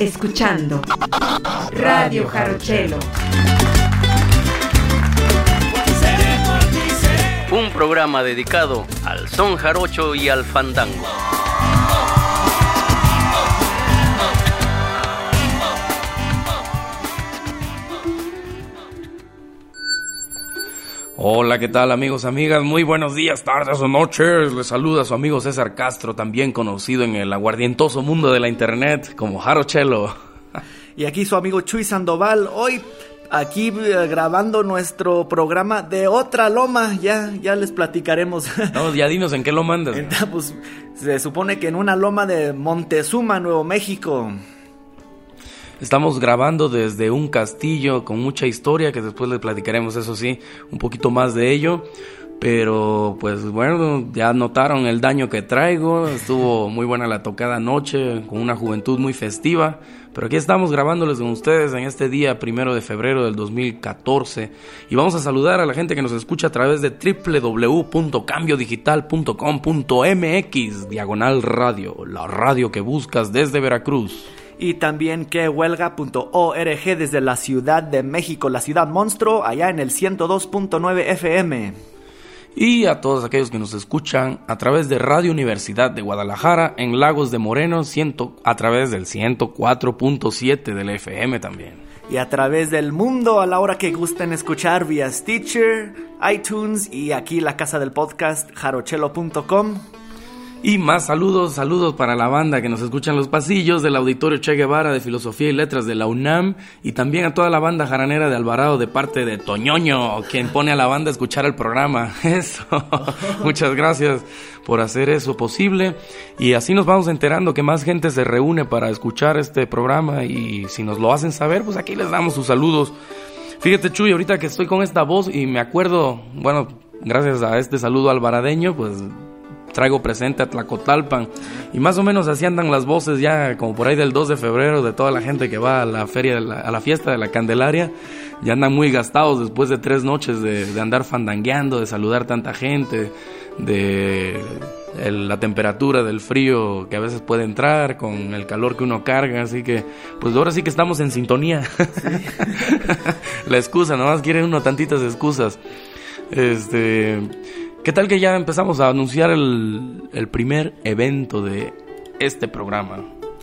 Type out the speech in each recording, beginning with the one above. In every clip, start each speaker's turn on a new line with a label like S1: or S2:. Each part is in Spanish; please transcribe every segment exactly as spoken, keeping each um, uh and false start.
S1: escuchando Radio Jarochelo.
S2: Un programa dedicado al son jarocho y al fandango.
S3: Hola, ¿qué tal amigos, amigas? Muy buenos días, tardes o noches. Les saluda su amigo César Castro, también conocido en el aguardientoso mundo de la internet como Jarochelo.
S4: Y aquí su amigo Chuy Sandoval, hoy aquí eh, grabando nuestro programa de otra loma. Ya, ya les platicaremos.
S3: No, ya dinos en qué loma andas.
S4: Entonces, pues, se supone que en una loma de Montezuma, Nuevo México.
S3: Estamos grabando desde un castillo con mucha historia, que después les platicaremos, eso sí, un poquito más de ello. Pero pues bueno, ya notaron el daño que traigo. Estuvo muy buena la tocada anoche, con una juventud muy festiva. Pero aquí estamos grabándoles con ustedes en este día primero de febrero del dos mil catorce. Y vamos a saludar a la gente que nos escucha a través de doble u doble u doble u punto cambio digital punto com punto m x, diagonal radio, la radio que buscas desde Veracruz.
S4: Y también que huelga punto org desde la Ciudad de México, la ciudad monstruo, allá en el ciento dos punto nueve F M.
S3: Y a todos aquellos que nos escuchan a través de Radio Universidad de Guadalajara en Lagos de Moreno, ciento, a través del ciento cuatro punto siete del F M también.
S4: Y a través del mundo a la hora que gusten escuchar vía Stitcher, iTunes y aquí la casa del podcast jarochelo punto com.
S3: Y más saludos, saludos para la banda que nos escucha en los pasillos del Auditorio Che Guevara de Filosofía y Letras de la UNAM, y también a toda la banda jaranera de Alvarado de parte de Toñoño, quien pone a la banda a escuchar el programa. Eso, muchas gracias por hacer eso posible, y así nos vamos enterando que más gente se reúne para escuchar este programa, y si nos lo hacen saber, pues aquí les damos sus saludos. Fíjate, Chuy, ahorita que estoy con esta voz y me acuerdo, bueno, gracias a este saludo alvaradeño, pues traigo presente a Tlacotalpan, y más o menos así andan las voces ya como por ahí del dos de febrero de toda la gente que va a la feria, de la, a la fiesta de la Candelaria. Ya andan muy gastados después de tres noches de, de andar fandangueando, de saludar tanta gente, de el, la temperatura del frío que a veces puede entrar con el calor que uno carga, así que pues ahora sí que estamos en sintonía. Sí. La excusa, nomás quiere uno tantitas excusas. Este... ¿Qué tal que ya empezamos a anunciar el, el primer evento de este programa?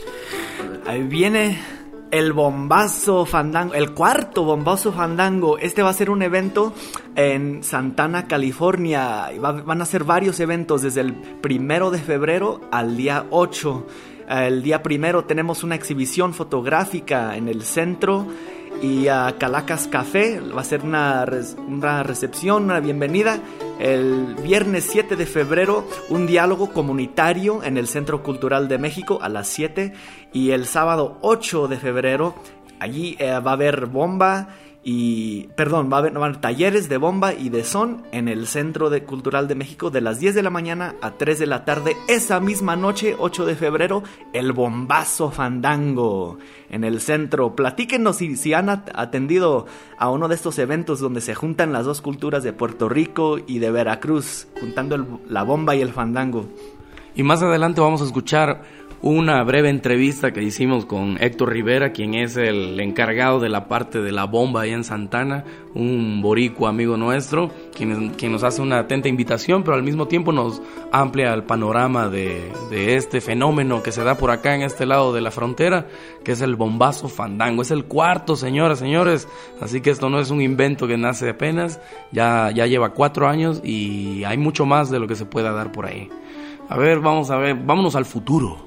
S4: Ahí viene el bombazo fandango, el cuarto bombazo fandango. Este va a ser un evento en Santana, California. Va, van a ser varios eventos desde el primero de febrero al día ocho. El día primero tenemos una exhibición fotográfica en el centro. Y a Calacas Café va a ser una, res, una recepción, una bienvenida. El viernes siete de febrero, un diálogo comunitario en el Centro Cultural de México a las siete. Y el sábado ocho de febrero, allí eh, va a haber bomba y... Perdón, va a haber, va a haber talleres de bomba y de son en el Centro de Cultural de México de las diez de la mañana a tres de la tarde. Esa misma noche, ocho de febrero, el bombazo fandango en el centro. Platíquenos si, si han atendido a uno de estos eventos donde se juntan las dos culturas de Puerto Rico y de Veracruz, juntando el, la bomba y el fandango.
S3: Y más adelante vamos a escuchar una breve entrevista que hicimos con Héctor Rivera, quien es el encargado de la parte de la bomba allá en Santana, un boricua amigo nuestro, quien, quien nos hace una atenta invitación, pero al mismo tiempo nos amplia el panorama de, de este fenómeno que se da por acá en este lado de la frontera, que es el bombazo fandango. Es el cuarto, señoras, señores, así que esto no es un invento que nace apenas, ya, ya lleva cuatro años y hay mucho más de lo que se pueda dar por ahí. A ver, vamos a ver, vámonos al futuro.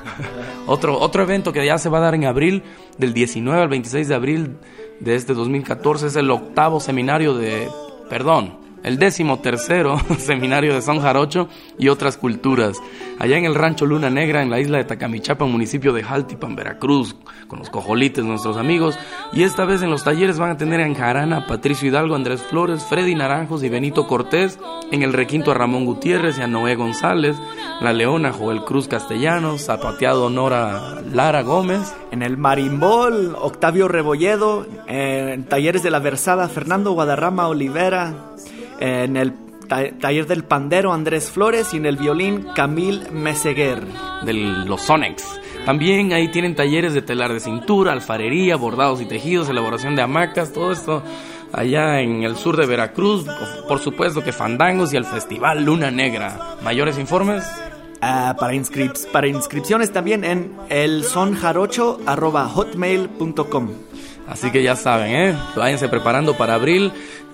S3: Otro, otro evento que ya se va a dar en abril, del diecinueve al veintiséis de abril de este dos mil catorce, es el octavo seminario de, perdón, el décimo tercero seminario de son jarocho y otras culturas, allá en el rancho Luna Negra, en la isla de Tacamichapa, municipio de Jaltipan, Veracruz, con los cojolites, nuestros amigos. Y esta vez en los talleres van a tener en jarana Patricio Hidalgo, Andrés Flores, Freddy Naranjos y Benito Cortés, en el requinto a Ramón Gutiérrez y a Noé González, La Leona Joel Cruz Castellanos, Zapateado Nora Lara Gómez,
S4: en el marimbol Octavio Rebolledo, en talleres de la versada Fernando Guadarrama Olivera, en el ta- taller del pandero Andrés Flores y en el violín Camil Meseguer.
S3: De los Sonex. También ahí tienen talleres de telar de cintura, alfarería, bordados y tejidos, elaboración de hamacas, todo esto allá en el sur de Veracruz. Por supuesto que fandangos y el Festival Luna Negra. ¿Mayores informes?
S4: Uh, para, inscrip- para inscripciones también en el son jarocho arroba hotmail punto com.
S3: Así que ya saben, ¿eh? Váyanse preparando para abril.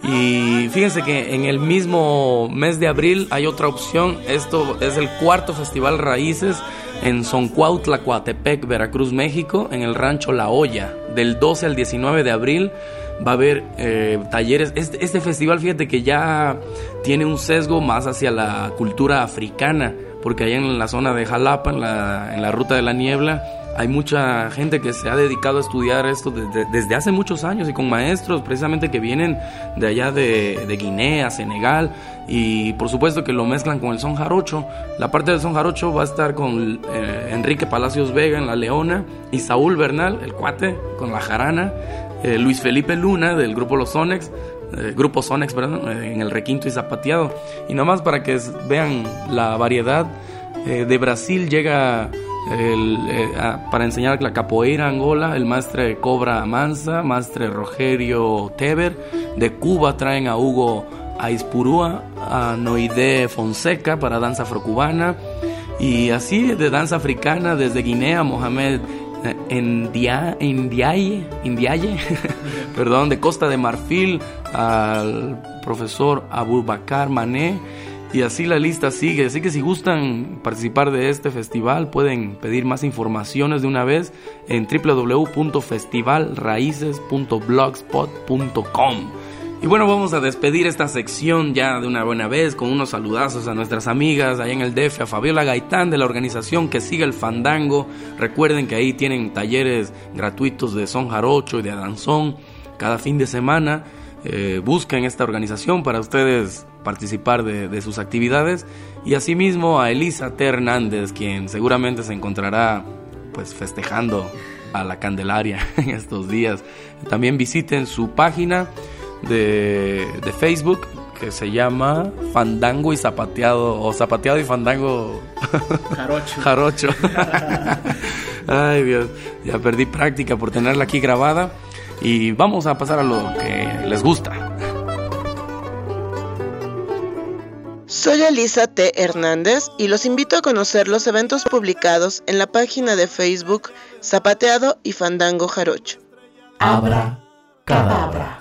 S3: Y fíjense que en el mismo mes de abril hay otra opción. Esto es el cuarto Festival Raíces en Zoncuautla, Coatepec, Veracruz, México, en el rancho La Olla. Del doce al diecinueve de abril va a haber eh, talleres. Este, este festival, fíjate que ya tiene un sesgo más hacia la cultura africana, porque allá en la zona de Jalapa, en la, en la Ruta de la Niebla, hay mucha gente que se ha dedicado a estudiar esto desde, desde hace muchos años y con maestros precisamente que vienen de allá de, de Guinea, Senegal, y por supuesto que lo mezclan con el son jarocho. La parte del son jarocho va a estar con eh, Enrique Palacios Vega en la leona y Saúl Bernal, el cuate, con la jarana, eh, Luis Felipe Luna del grupo Los Sonex, eh, grupo Sonex, perdón, eh, en el requinto y zapateado. Y nomás para que vean la variedad, eh, de Brasil llega el, eh, a, para enseñar la capoeira Angola, el maestre Cobra Mansa, maestre Rogerio Teber. De Cuba traen a Hugo Aispurúa, a Noide Fonseca para danza afrocubana, y así de danza africana desde Guinea, Mohamed India, Indiaye, Indiaye perdón, de Costa de Marfil al profesor Abubakar Mané, y así la lista sigue. Así que si gustan participar de este festival, pueden pedir más informaciones de una vez en doble u doble u doble u punto festival raíces punto blogspot punto com. Y bueno, vamos a despedir esta sección ya de una buena vez con unos saludazos a nuestras amigas allá en el D F, a Fabiola Gaitán de la organización Que Siga el Fandango. Recuerden que ahí tienen talleres gratuitos de son jarocho y de danzón cada fin de semana. Eh, busquen esta organización para ustedes participar de, de sus actividades. Y asimismo a Elisa T. Hernández, quien seguramente se encontrará pues festejando a la Candelaria en estos días. También visiten su página de, de Facebook, que se llama Fandango y Zapateado, o Zapateado y Fandango
S4: Jarocho.
S3: Jarocho. Ay Dios, ya perdí práctica por tenerla aquí grabada. Y vamos a pasar a lo que les gusta.
S5: Soy Elisa T. Hernández y los invito a conocer los eventos publicados en la página de Facebook Zapateado y Fandango Jarocho.
S1: Abra cadabra.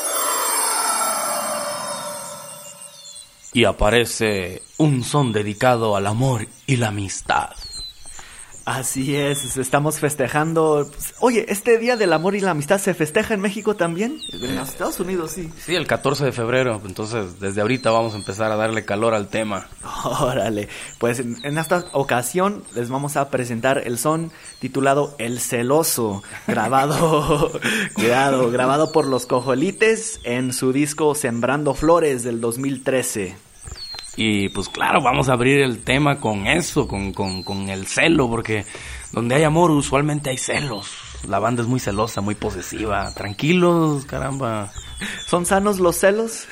S3: Y aparece un son dedicado al amor y la amistad.
S4: Así es, estamos festejando. Oye, ¿este Día del Amor y la Amistad se festeja en México también? En los Estados Unidos, sí.
S3: Sí, el catorce de febrero, entonces desde ahorita vamos a empezar a darle calor al tema.
S4: Órale, pues en, en esta ocasión les vamos a presentar el son titulado El Celoso, grabado, cuidado, grabado por Los Cojolites en su disco Sembrando Flores del dos mil trece.
S3: Y pues claro, vamos a abrir el tema con eso, con, con, con el celo, porque donde hay amor usualmente hay celos. La banda es muy celosa, muy posesiva. Tranquilos, caramba.
S4: ¿Son sanos los celos?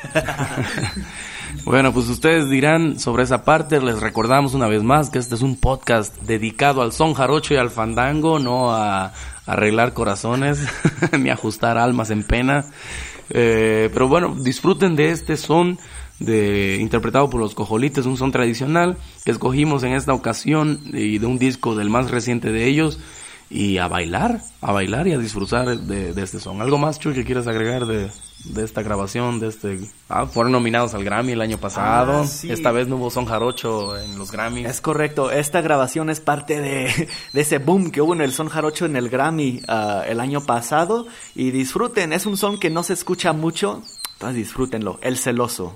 S3: Bueno, pues ustedes dirán sobre esa parte. Les recordamos una vez más que este es un podcast dedicado al son jarocho y al fandango, no a arreglar corazones ni ajustar almas en pena. Eh, pero bueno, disfruten de este son de interpretado por Los Cojolites, un son tradicional que escogimos en esta ocasión y de un disco del más reciente de ellos. Y a bailar, a bailar y a disfrutar de, de este son. ¿Algo más, Chuy, que quieras agregar de, de esta grabación? De este ah, fueron nominados al Grammy el año pasado. Ah, sí. Esta vez no hubo son jarocho en los Grammys.
S4: Es correcto, esta grabación es parte de, de ese boom que hubo en el son jarocho en el Grammy uh, el año pasado. Y disfruten, es un son que no se escucha mucho, pues disfrútenlo, El Celoso.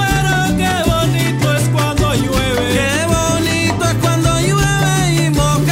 S6: Qué bonito es cuando llueve y moja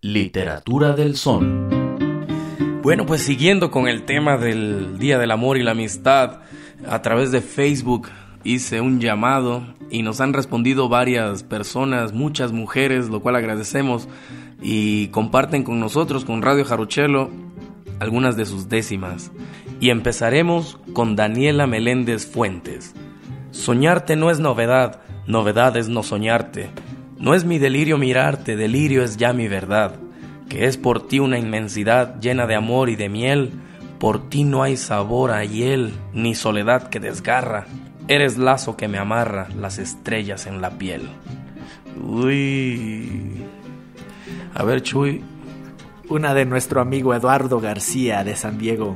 S1: Literatura del Son.
S3: Bueno, pues siguiendo con el tema del Día del Amor y la Amistad, a través de Facebook hice un llamado y nos han respondido varias personas, muchas mujeres, lo cual agradecemos, y comparten con nosotros, con Radio Jarochelo, algunas de sus décimas. Y empezaremos con Daniela Meléndez Fuentes. Soñarte no es novedad, novedad es no soñarte. No es mi delirio mirarte, delirio es ya mi verdad. Que es por ti una inmensidad llena de amor y de miel. Por ti no hay sabor a hiel, ni soledad que desgarra. Eres lazo que me amarra, las estrellas en la piel. Uy. A ver, Chuy.
S4: Una de nuestro amigo Eduardo García de San Diego.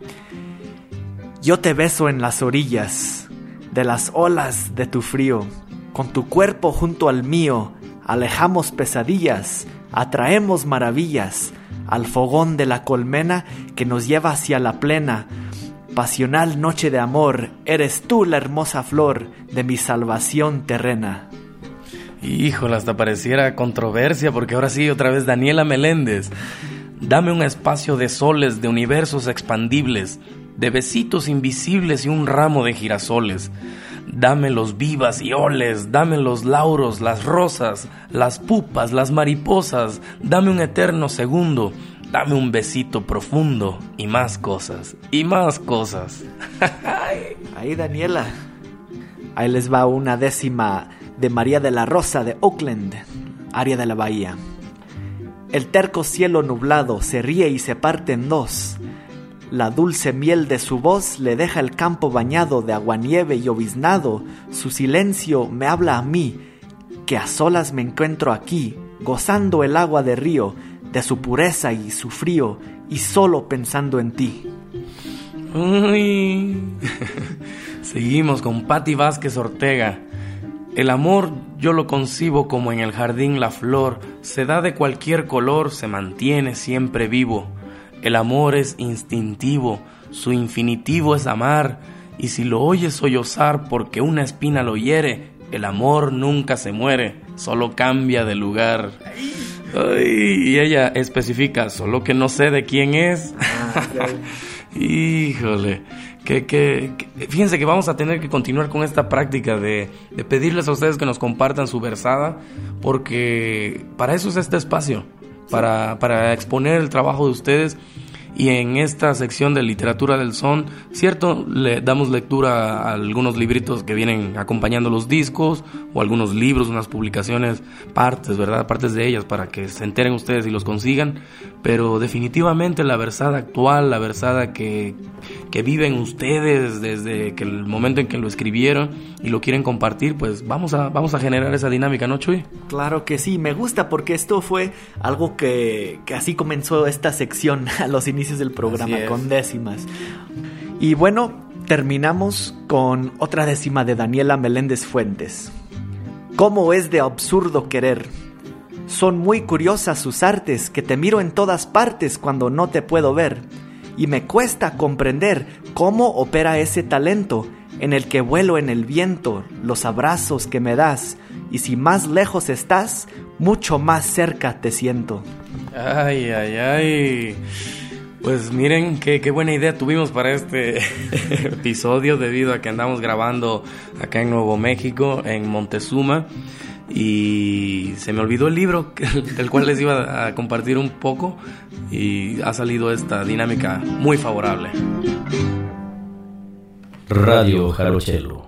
S4: Yo te beso en las orillas de las olas de tu frío. Con tu cuerpo junto al mío, alejamos pesadillas, atraemos maravillas, al fogón de la colmena que nos lleva hacia la plena, pasional noche de amor. Eres tú la hermosa flor de mi salvación terrena.
S3: Híjole, hasta pareciera controversia, porque ahora sí, otra vez Daniela Meléndez. Dame un espacio de soles, de universos expandibles, de besitos invisibles y un ramo de girasoles. Dame los vivas y oles, dame los lauros, las rosas, las pupas, las mariposas. Dame un eterno segundo, dame un besito profundo y más cosas, y más cosas.
S4: Ahí, Daniela. Ahí les va una décima de María de la Rosa de Oakland, área de la Bahía. El terco cielo nublado se ríe y se parte en dos. La dulce miel de su voz le deja el campo bañado de aguanieve y lloviznado. Su silencio me habla a mí, que a solas me encuentro aquí, gozando el agua de río, de su pureza y su frío, y solo pensando en ti.
S3: Uy. Seguimos con Patti Vázquez Ortega. El amor yo lo concibo como en el jardín la flor, se da de cualquier color, se mantiene siempre vivo. El amor es instintivo, su infinitivo es amar, y si lo oyes sollozar porque una espina lo hiere, el amor nunca se muere, solo cambia de lugar. Ay, y ella especifica, solo que no sé de quién es. Híjole, que, que, que, fíjense que vamos a tener que continuar con esta práctica de, de pedirles a ustedes que nos compartan su versada, porque para eso es este espacio. Para, para exponer el trabajo de ustedes. Y en esta sección de Literatura del Son, cierto, le damos lectura a algunos libritos que vienen acompañando los discos, o algunos libros, unas publicaciones, partes, ¿verdad? Partes de ellas para que se enteren ustedes y los consigan. Pero definitivamente la versada actual, la versada que, que viven ustedes desde que el momento en que lo escribieron y lo quieren compartir, pues vamos a, vamos a generar esa dinámica, ¿no, Chuy?
S4: Claro que sí, me gusta porque esto fue algo que, que así comenzó esta sección a los inicios del programa, con décimas. Y bueno, terminamos con otra décima de Daniela Meléndez Fuentes. ¿Cómo es de absurdo querer? Son muy curiosas sus artes, que te miro en todas partes cuando no te puedo ver. Y me cuesta comprender cómo opera ese talento en el que vuelo en el viento, los abrazos que me das. Y si más lejos estás, mucho más cerca te siento.
S3: Ay, ay, ay. Pues miren qué, qué buena idea tuvimos para este episodio, debido a que andamos grabando acá en Nuevo México, en Montezuma, y se me olvidó el libro del cual les iba a compartir un poco, y ha salido esta dinámica muy favorable.
S1: Radio Jarochelo.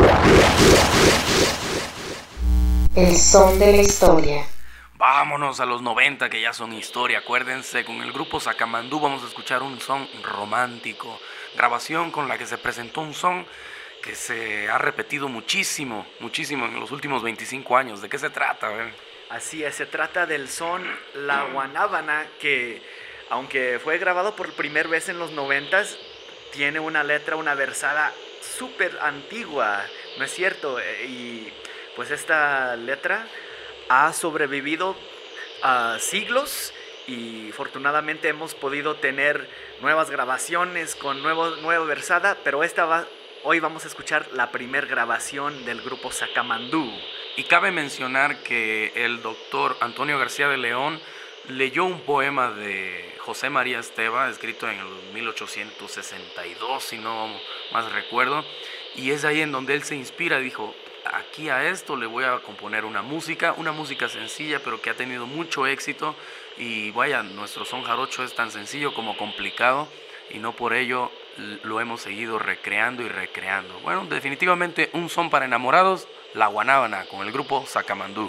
S5: El son de la historia.
S3: Vámonos a los noventa, que ya son historia. Acuérdense, con el grupo Sacamandú vamos a escuchar un son romántico, grabación con la que se presentó un son que se ha repetido muchísimo, muchísimo en los últimos veinticinco años. ¿De qué se trata? A ver.
S4: Así es, se trata del son La Guanábana, que aunque fue grabado por primera vez en los noventas, tiene una letra, una versada súper antigua, ¿no es cierto? Y pues esta letra ha sobrevivido a uh, siglos, y afortunadamente hemos podido tener nuevas grabaciones con nuevo, nueva versada, pero esta va, hoy vamos a escuchar la primer grabación del grupo Sacamandú.
S3: Y cabe mencionar que el doctor Antonio García de León leyó un poema de José María Esteva, escrito en el mil ochocientos sesenta y dos, si no más recuerdo, y es ahí en donde él se inspira, dijo, aquí a esto le voy a componer una música, una música sencilla, pero que ha tenido mucho éxito, y vaya, nuestro son jarocho es tan sencillo como complicado, y no por ello lo hemos seguido recreando y recreando. Bueno, definitivamente un son para enamorados, La Guanábana, con el grupo Sacamandú.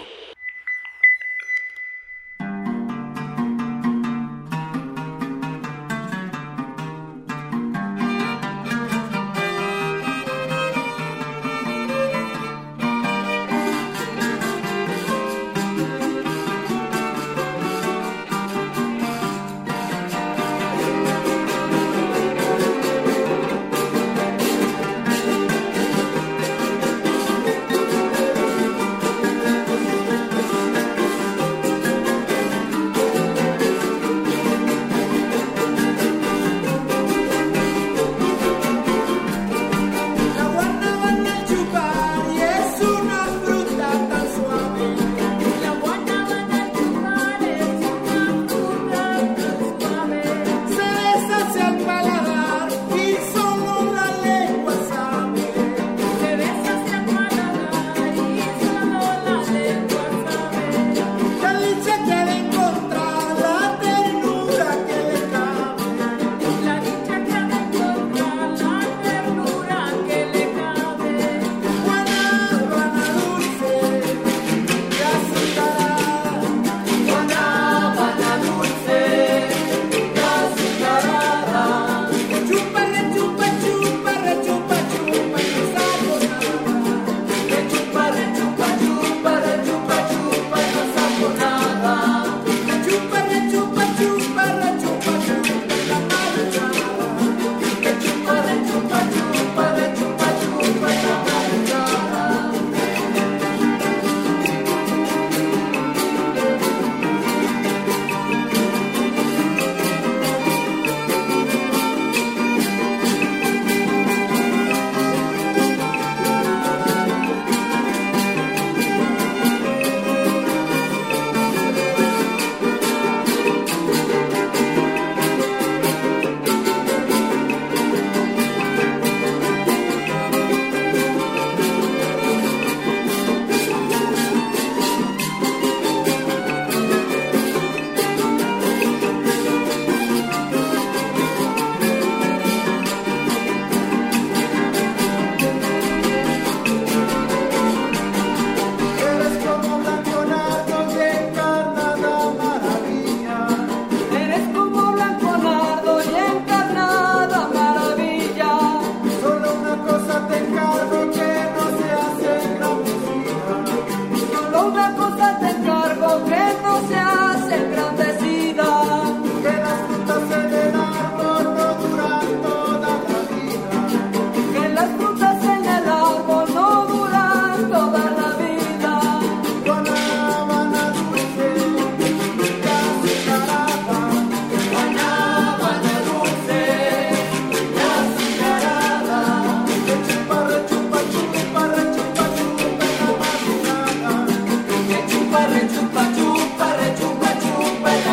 S6: Chupa, chupa, chupa, chupa,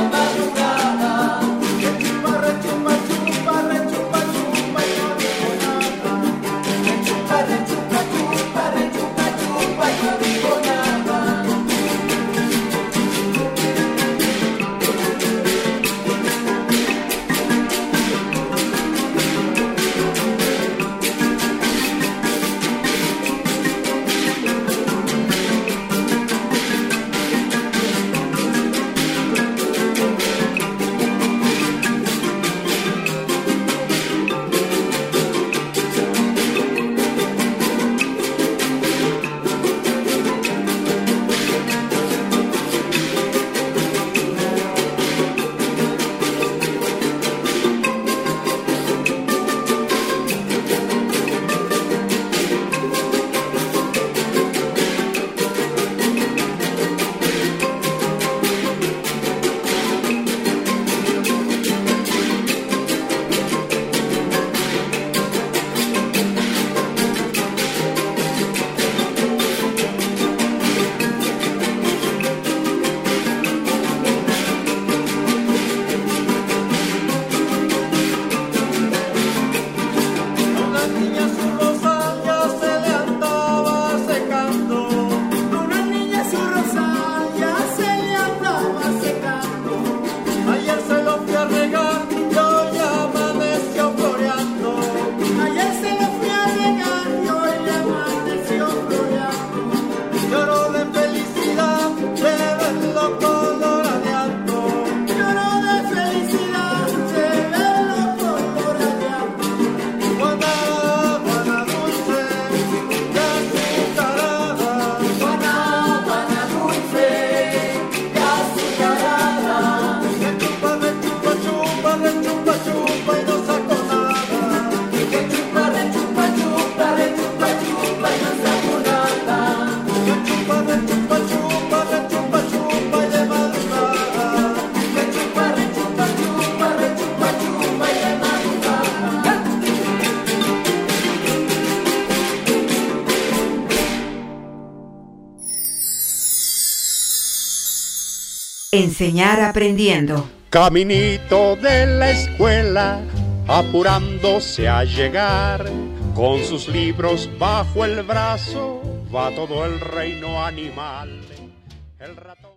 S6: Enseñar aprendiendo.
S7: Caminito de la escuela, apurándose a llegar, con sus libros bajo el brazo, va todo el reino animal. El ratón.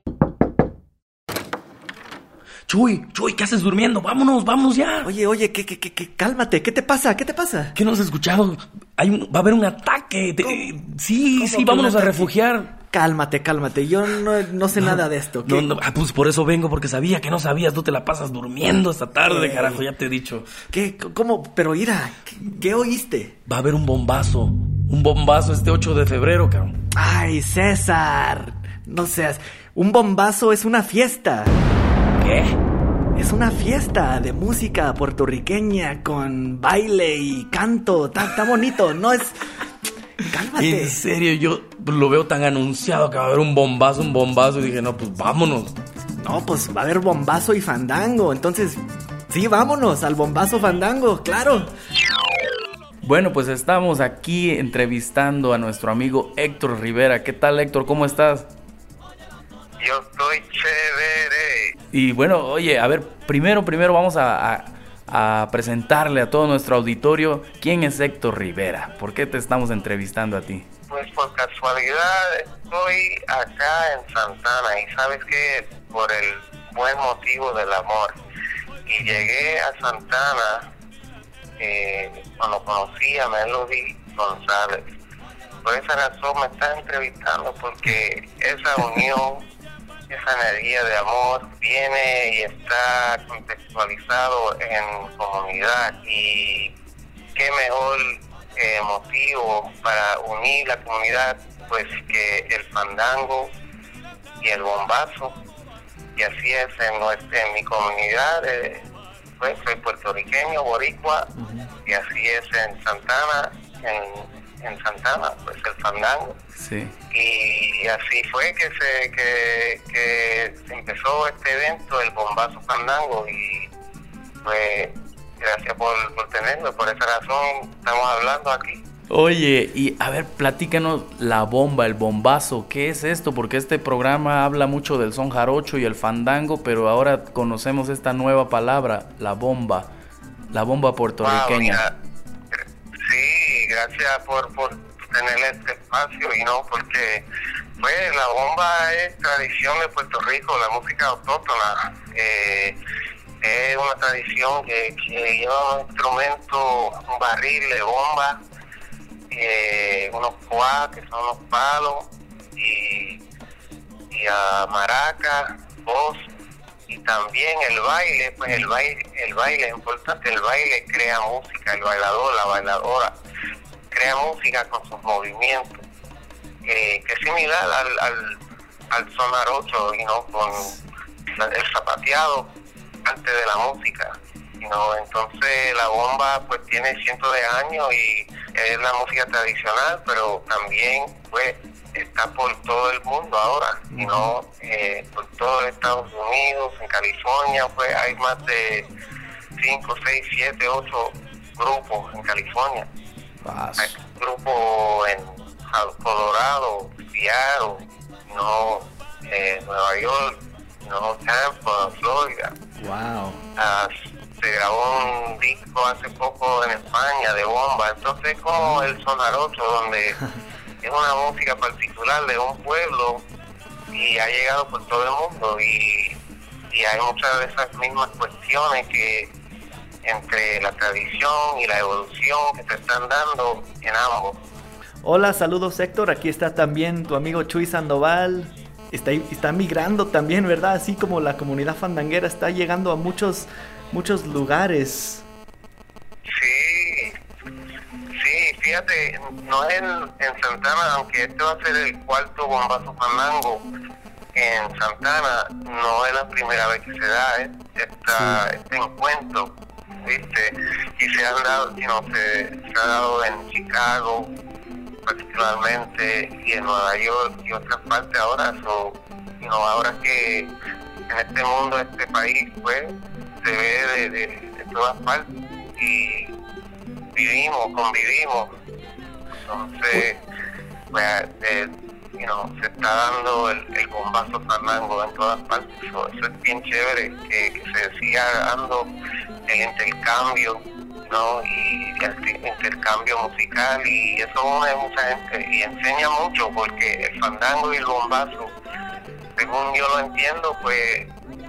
S3: Chuy, Chuy, ¿qué haces durmiendo? Vámonos, vámonos ya.
S4: Oye, oye, que, que, que, cálmate, ¿qué te pasa? ¿Qué te pasa?
S3: ¿Qué no has escuchado? Hay un, va a haber un ataque. De, sí, sí, vámonos a refugiar.
S4: Cálmate, cálmate, yo no, no sé no, nada de esto.
S3: No, no, ah, pues por eso vengo, porque sabía que no sabías, tú te la pasas durmiendo esta tarde, eh, carajo, ya te he dicho.
S4: ¿Qué? ¿Cómo? Pero Ira, ¿qué, ¿qué oíste?
S3: Va a haber un bombazo, un bombazo este ocho de febrero, cabrón.
S4: Ay, César, no seas, un bombazo es una fiesta.
S3: ¿Qué?
S4: Es una fiesta de música puertorriqueña con baile y canto, está, está bonito, no es... Cálmate.
S3: En serio, yo lo veo tan anunciado que va a haber un bombazo, un bombazo. Y dije, no, pues vámonos.
S4: No, pues va a haber bombazo y fandango. Entonces, sí, vámonos al bombazo fandango, claro.
S3: Bueno, pues estamos aquí entrevistando a nuestro amigo Héctor Rivera. ¿Qué tal, Héctor? ¿Cómo estás?
S8: Yo estoy chévere.
S3: Y bueno, oye, a ver, primero, primero vamos a... a a presentarle a todo nuestro auditorio quién es Héctor Rivera. ¿Por qué te estamos entrevistando a ti?
S8: Pues por casualidad estoy acá en Santana y sabes que por el buen motivo del amor. Y llegué a Santana eh, cuando conocí a Melody González. Por esa razón me estás entrevistando, porque esa unión, esa energía de amor viene y está contextualizado en comunidad, y qué mejor eh, motivo para unir la comunidad pues que el fandango y el bombazo. Y así es en, nuestra, en mi comunidad, eh, pues soy puertorriqueño, boricua, uh-huh. Y así es en Santana, en, en Santana, pues el fandango.
S3: Sí.
S8: Y así fue que se que, que se empezó este evento, el bombazo fandango, y pues gracias por, por tenerlo, por esa razón estamos hablando aquí.
S3: Oye, y a ver, platícanos la bomba, el bombazo, ¿qué es esto? Porque este programa habla mucho del son jarocho y el fandango, pero ahora conocemos esta nueva palabra, la bomba, la bomba puertorriqueña. Wow,
S8: mira, sí, gracias por, por tener este espacio, y no, porque pues la bomba es tradición de Puerto Rico, la música autóctona, eh, es una tradición que, que lleva un instrumento, un barril de bomba, eh, unos cuá, que son los palos, y, y a maracas, voz, y también el baile, pues el baile, el baile es importante, el baile crea música, el bailador, la bailadora, crea música con sus movimientos, eh, que es similar al, al, al son jarocho, you know, con la, el zapateado antes de la música. You know, entonces la bomba pues tiene cientos de años y es la música tradicional, pero también pues está por todo el mundo ahora, you know, eh, por todo Estados Unidos, en California, pues hay más de cinco, seis, siete, ocho grupos en California.
S3: Vas.
S8: Hay grupos en Colorado, Seattle, no, eh, Nueva York, no, Tampa, Florida.
S4: Wow.
S8: Uh, se grabó un disco hace poco en España de bomba, entonces como el son jarocho, donde es una música particular de un pueblo y ha llegado por todo el mundo, y, y hay muchas de esas mismas cuestiones que entre la tradición y la evolución que te están dando en ambos.
S4: Hola, saludos Héctor, aquí está también tu amigo Chuy Sandoval. Está, está migrando también, ¿verdad? Así como la comunidad fandanguera está llegando a muchos, muchos lugares.
S8: Sí, sí, fíjate, no es en, en Santana, aunque este va a ser el cuarto bombazo fandango en Santana, no es la primera vez que se da ¿eh? Esta, sí. este encuentro, ¿viste? Y se han dado, you know, se, se ha dado en Chicago particularmente, y en Nueva York y otras partes ahora. So, you know, ahora que en este mundo, este país, pues se ve de, de, de todas partes y vivimos, convivimos. Entonces, pues, de, you know, se está dando el, el bombazo fandango en todas partes. So, eso es bien chévere, que, que se siga dando el intercambio, ¿no? Y el intercambio musical, y eso une a mucha gente y enseña mucho, porque el fandango y el bombazo, según yo lo entiendo, pues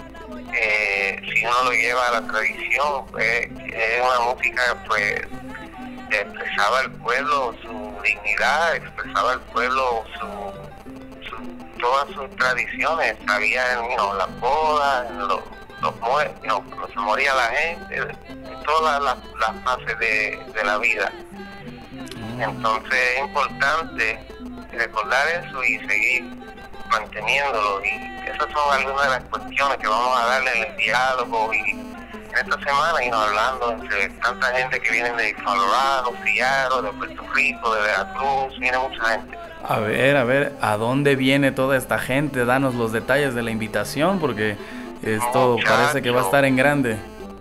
S8: eh, si uno lo lleva a la tradición, pues es una música pues que expresaba al pueblo su dignidad, expresaba al pueblo su, su todas sus tradiciones. Había en you know, las bodas, en los, los muertos, you know, cuando se moría la gente, en todas las, las fases de, de la vida. Entonces es importante recordar eso y seguir manteniéndolo, y esas son algunas de las cuestiones que vamos a darle en el diálogo y en esta semana, y nos hablando entre tanta gente que viene de Colorado, Seattle, de Puerto Rico, de Veracruz, viene mucha gente.
S3: A ver, a ver, ¿a dónde viene toda esta gente? Danos los detalles de la invitación, porque esto Muchacho, parece que va a estar en grande.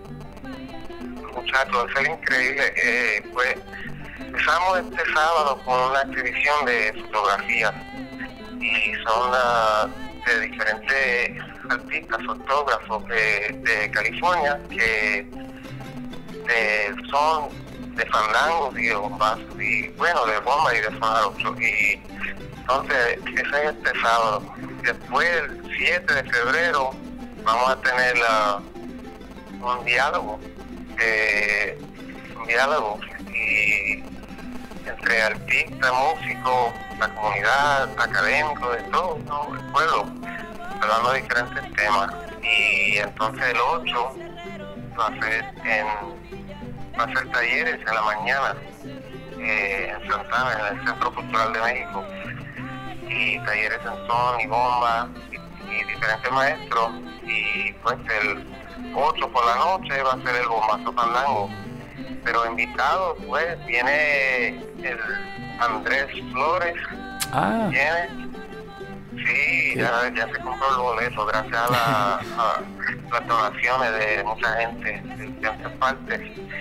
S8: Muchachos, va a ser increíble. Eh, pues empezamos este sábado con una exhibición de fotografías, y son uh, de diferentes artistas, fotógrafos de, de California, que de, son de fandangos y de bombazos, y bueno, de bomba y de son jarocho. Y entonces, ese es este sábado. Después, el siete de febrero, vamos a tener uh, un diálogo, eh, un diálogo y entre artistas, músicos, la comunidad, académicos, de todo, ¿no? El pueblo, hablando de diferentes temas. Y entonces el ocho va a ser en va a ser talleres en la mañana eh, en Santana, en el Centro Cultural de México, y talleres en son y bomba y, y diferentes maestros. Y pues el ocho por la noche va a ser el bombazo fandango, pero invitado pues viene el Andrés Flores.
S3: Ah.
S8: Viene, sí, ya, ya se compró el boleto gracias a, la, a las donaciones de mucha gente de diferentes partes.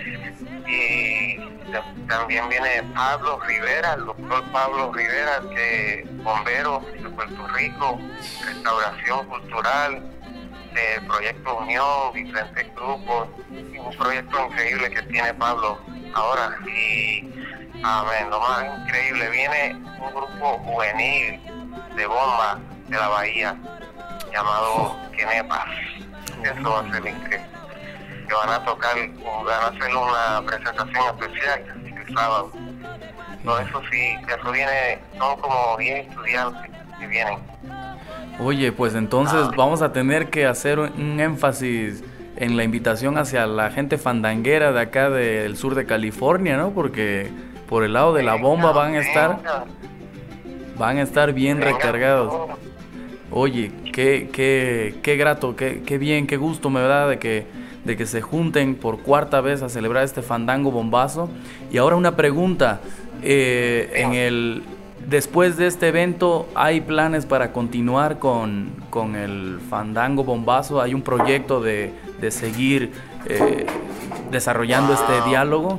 S8: Y de, también viene Pablo Rivera, el doctor Pablo Rivera, que es bombero de Puerto Rico, restauración cultural, de Proyecto Unión, diferentes grupos, y un proyecto increíble que tiene Pablo ahora. Y amén, lo más increíble, viene un grupo juvenil de bomba de la Bahía llamado Quenepas. Eso va a ser increíble, que van a tocar, van a hacer una presentación especial el sábado. Todo eso sí, eso viene, son como diez estudiantes que vienen.
S3: Oye, pues entonces ah. vamos a tener que hacer un énfasis en la invitación hacia la gente fandanguera de acá del sur de California, ¿no? Porque por el lado de la bomba van a estar van a estar bien recargados. Oye, qué qué qué grato, qué qué bien, qué gusto me da de que de que se junten por cuarta vez a celebrar este fandango bombazo. Y ahora una pregunta, eh, en el después de este evento, ¿hay planes para continuar con, con el fandango bombazo? ¿Hay un proyecto de, de seguir eh, desarrollando wow. este diálogo?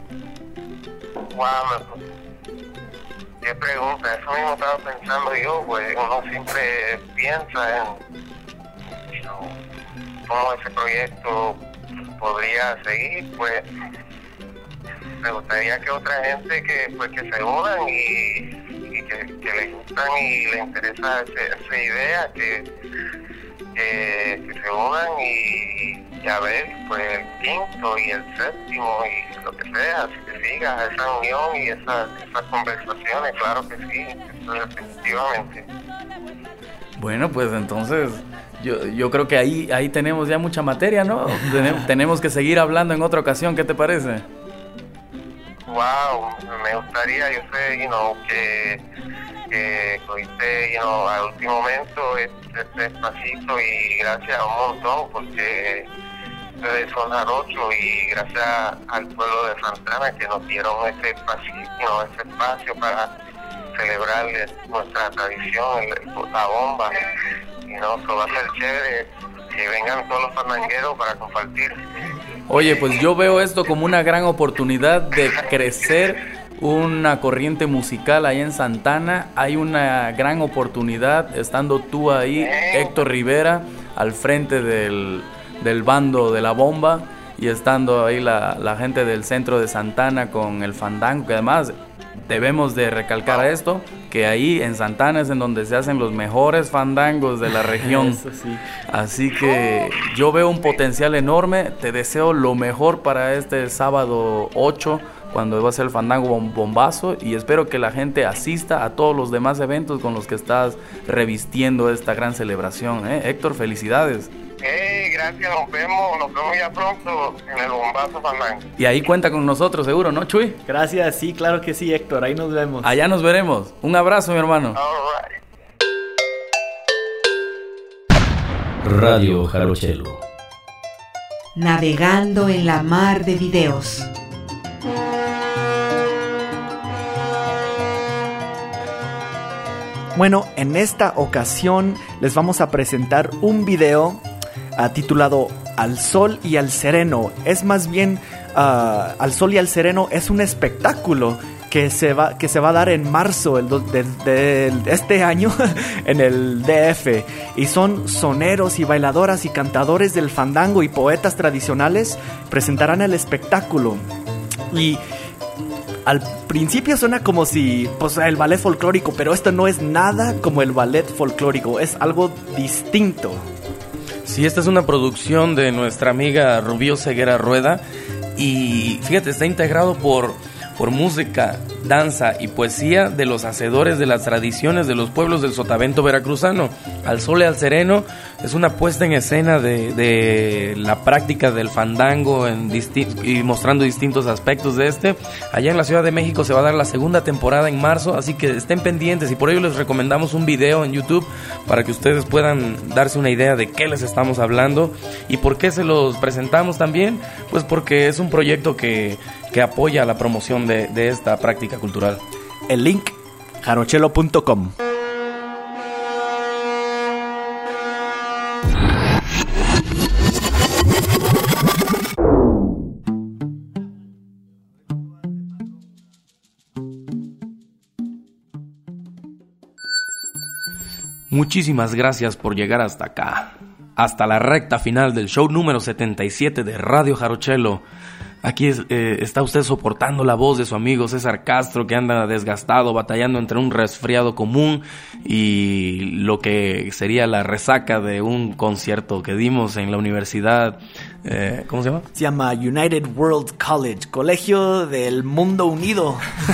S8: Wow, qué pregunta, eso mismo estaba pensando yo, pues uno siempre piensa en you know, cómo ese proyecto podría seguir. Pues me gustaría que otra gente que pues que se unan y y que, que les gustan y les interesa ese, esa idea, que, que, que se unan y, y a ver pues el quinto y el séptimo y lo que sea, que siga esa unión y esa, esas conversaciones, claro que sí, eso definitivamente.
S3: Bueno, pues entonces yo yo creo que ahí ahí tenemos ya mucha materia, ¿no? Ten, tenemos que seguir hablando en otra ocasión, ¿qué te parece?
S8: Wow, me gustaría, yo sé, you know, que, que cogiste, you know, al último momento este, este espacito, y gracias un montón, porque ustedes son jarochos y gracias al pueblo de Santana que nos dieron ese espacio, you know, ese espacio para celebrar nuestra tradición, el, la bomba, y you know, so va a ser chévere que vengan todos los fandangueros para compartir.
S3: Oye, pues yo veo esto como una gran oportunidad de crecer una corriente musical ahí en Santana. Hay una gran oportunidad estando tú ahí, Héctor Rivera, al frente del, del bando de la bomba, y estando ahí la, la gente del centro de Santana con el fandango, que además debemos de recalcar esto, que ahí en Santana es en donde se hacen los mejores fandangos de la región.
S4: Eso sí.
S3: Así que yo veo un potencial enorme. Te deseo lo mejor para este sábado ocho, cuando va a ser el fandango bombazo, y espero que la gente asista a todos los demás eventos con los que estás revistiendo esta gran celebración, ¿eh? Héctor, felicidades.
S8: Hey, gracias, nos vemos, nos vemos ya pronto en el bombazo fandango.
S3: Y ahí cuenta con nosotros, seguro, ¿no, Chuy?
S4: Gracias, sí, claro que sí, Héctor, ahí nos vemos.
S3: Allá nos veremos. Un abrazo, mi hermano.
S8: All
S1: right. Radio Jarochelo.
S6: Navegando en la mar de videos.
S4: Bueno, en esta ocasión les vamos a presentar un video uh, titulado Al Sol y al Sereno. Es más bien, uh, Al Sol y al Sereno es un espectáculo que se va, que se va a dar en marzo el do, de, de, de este año en el D F. Y son soneros y bailadoras y cantadores del fandango y poetas tradicionales presentarán el espectáculo. Y al principio suena como si, pues, el ballet folclórico, pero esto no es nada como el ballet folclórico, es algo distinto.
S3: Sí, esta es una producción de nuestra amiga Rubio Ceguera Rueda, y fíjate, está integrado por, por música, danza y poesía de los hacedores de las tradiciones de los pueblos del sotavento veracruzano. Al Sol y al Sereno es una puesta en escena de, de la práctica del fandango en disti- y mostrando distintos aspectos de este. Allá en la Ciudad de México se va a dar la segunda temporada en marzo, así que estén pendientes, y por ello les recomendamos un video en YouTube para que ustedes puedan darse una idea de qué les estamos hablando y por qué se los presentamos también. Pues porque es un proyecto que, que apoya la promoción de, de esta práctica cultural.
S4: El link, jarochelo punto com.
S3: Muchísimas gracias por llegar hasta acá, hasta la recta final del show número setenta y siete de Radio Jarochelo. Aquí es, eh, está usted soportando la voz de su amigo César Castro, que anda desgastado, batallando entre un resfriado común y lo que sería la resaca de un concierto que dimos en la universidad. Eh, ¿Cómo se llama?
S4: Se llama United World College, Colegio del Mundo Unido.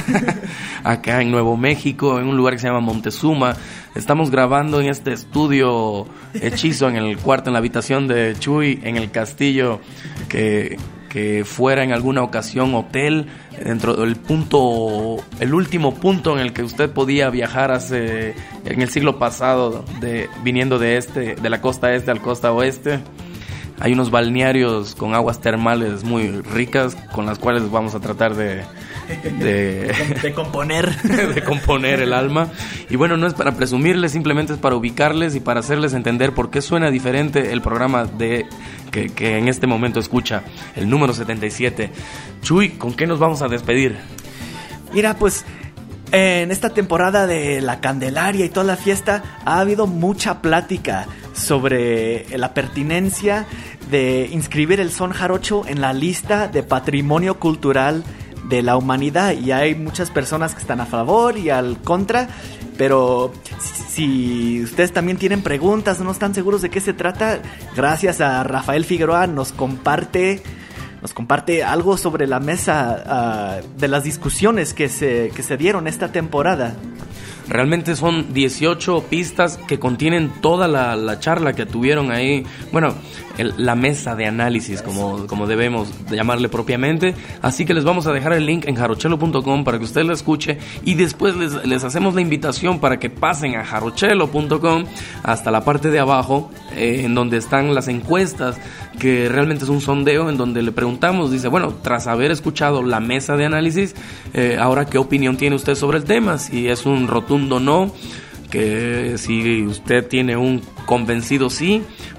S3: Acá en Nuevo México, en un lugar que se llama Montezuma. Estamos grabando en este estudio hechizo, en el cuarto, en la habitación de Chuy, en el castillo que... que fuera en alguna ocasión hotel, dentro del punto, el último punto en el que usted podía viajar hace, en el siglo pasado, de, viniendo de este, de la costa este al costa oeste. Hay unos balnearios con aguas termales muy ricas, con las cuales vamos a tratar de... De,
S4: de componer
S3: de componer el alma. Y bueno, no es para presumirles, simplemente es para ubicarles y para hacerles entender por qué suena diferente el programa de que, que en este momento escucha, el número setenta y siete. Chuy, ¿con qué nos vamos a despedir?
S4: Mira, pues en esta temporada de la Candelaria y toda la fiesta ha habido mucha plática sobre la pertinencia de inscribir el son jarocho en la lista de patrimonio cultural de la humanidad, y hay muchas personas que están a favor y al contra, pero si ustedes también tienen preguntas o no están seguros de qué se trata, gracias a Rafael Figueroa nos comparte nos comparte algo sobre la mesa uh, de las discusiones que se, que se dieron esta temporada.
S3: Realmente son dieciocho pistas que contienen toda la, la charla que tuvieron ahí. Bueno, el, la mesa de análisis, como, como debemos llamarle propiamente. Así que les vamos a dejar el link en jarochelo punto com para que usted lo escuche. Y después les, les hacemos la invitación para que pasen a jarochelo punto com hasta la parte de abajo, eh, en donde están las encuestas, que realmente es un sondeo en donde le preguntamos, dice, bueno, tras haber escuchado la mesa de análisis, eh, ahora qué opinión tiene usted sobre el tema, si es un rotundo no, que si usted tiene un convencido sí,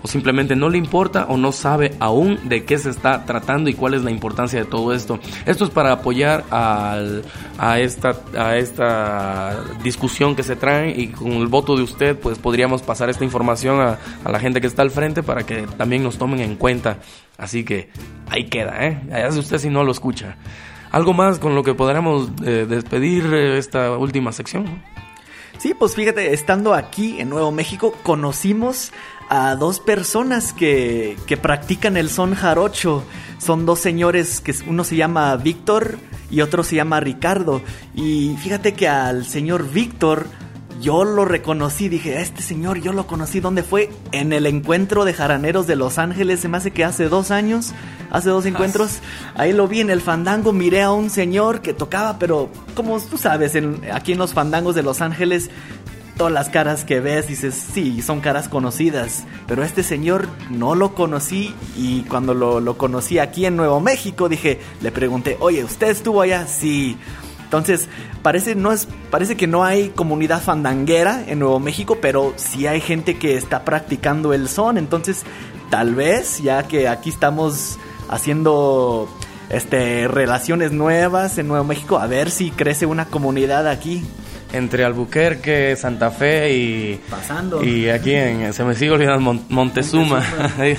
S3: o simplemente no le importa o no sabe aún de qué se está tratando y cuál es la importancia de todo esto. Esto es para apoyar al, a, esta, a esta discusión que se trae, y con el voto de usted pues podríamos pasar esta información a, a la gente que está al frente para que también nos tomen en cuenta. Así que ahí queda, ¿eh? Allá hace usted si no lo escucha. ¿Algo más con lo que podríamos eh, despedir eh, esta última sección?
S4: Sí, pues fíjate, estando aquí en Nuevo México, conocimos a dos personas que, que practican el son jarocho. Son dos señores, que uno se llama Víctor y otro se llama Ricardo. Y fíjate que al señor Víctor yo lo reconocí, dije, este señor yo lo conocí, ¿dónde fue? En el encuentro de jaraneros de Los Ángeles, se me hace que hace dos años, hace dos encuentros, ahí lo vi en el fandango, miré a un señor que tocaba, pero como tú sabes, en, aquí en los fandangos de Los Ángeles, todas las caras que ves, dices, sí, son caras conocidas, pero este señor no lo conocí, y cuando lo, lo conocí aquí en Nuevo México, dije, le pregunté, oye, ¿usted estuvo allá? Sí. Entonces, parece, no es, parece que no hay comunidad fandanguera en Nuevo México, pero sí hay gente que está practicando el son. Entonces, tal vez, ya que aquí estamos haciendo este, relaciones nuevas en Nuevo México, a ver si crece una comunidad aquí.
S3: Entre Albuquerque, Santa Fe y...
S4: Pasando.
S3: Y aquí en... Se me sigue olvidando Mon- Montezuma. Montezuma.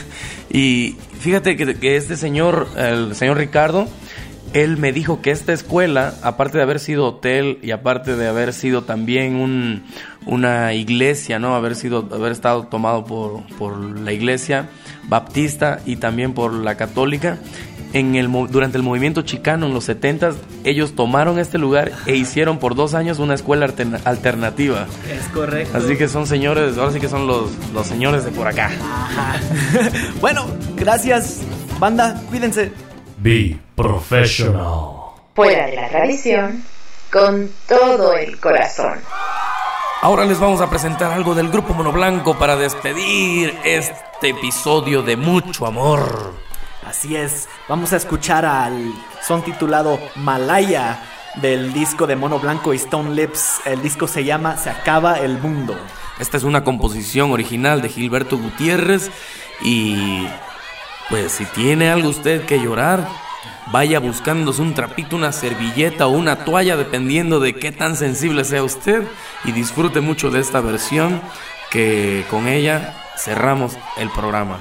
S3: Y fíjate que, que este señor, el señor Ricardo... Él me dijo que esta escuela, aparte de haber sido hotel y aparte de haber sido también un, una iglesia, ¿no? Haber sido, haber estado tomado por, por la iglesia baptista y también por la católica, en el, durante el movimiento chicano en los setentas, ellos tomaron este lugar e hicieron por dos años una escuela alterna, alternativa.
S4: Es correcto.
S3: Así que son señores, ahora sí que son los, los señores de por acá.
S4: Ajá. Bueno, gracias, banda, cuídense.
S1: Be professional.
S9: Fuera de la tradición, con todo el corazón.
S3: Ahora les vamos a presentar algo del Grupo Mono Blanco para despedir este episodio de mucho amor.
S4: Así es, vamos a escuchar al son titulado Malaya del disco de Mono Blanco y Stone Lips. El disco se llama Se Acaba el Mundo.
S3: Esta es una composición original de Gilberto Gutiérrez y... pues si tiene algo usted que llorar, vaya buscándose un trapito, una servilleta o una toalla, dependiendo de qué tan sensible sea usted, y disfrute mucho de esta versión, que con ella cerramos el programa.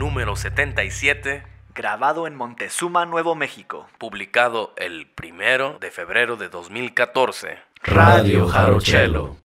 S3: número setenta y siete,
S4: grabado en Montezuma, Nuevo México,
S3: publicado el primero de febrero de dos mil catorce.
S1: Radio Jarochelo.